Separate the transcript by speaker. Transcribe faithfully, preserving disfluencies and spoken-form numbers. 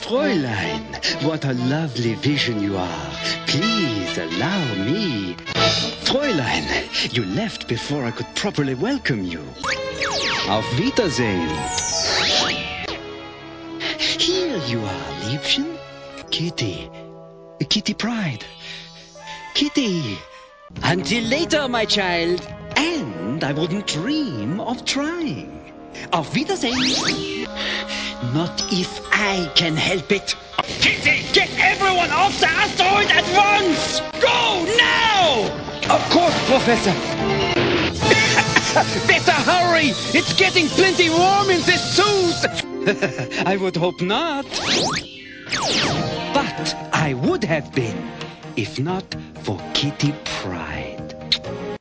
Speaker 1: Fräulein, what a lovely vision you are. Please allow me. Fräulein, you left before I could properly welcome you. Auf Wiedersehen. Here you are, Liebchen. Kitty. Kitty Pride. Kitty. Until later, my child. And I wouldn't dream of trying. Auf Wiedersehen. Not if I can help it. Kitty, get everyone off the asteroid at once! Go now!
Speaker 2: Of course, Professor. Better hurry! It's getting plenty warm in this suit!
Speaker 1: I would hope not. But I would have been, if not for Kitty Pryde.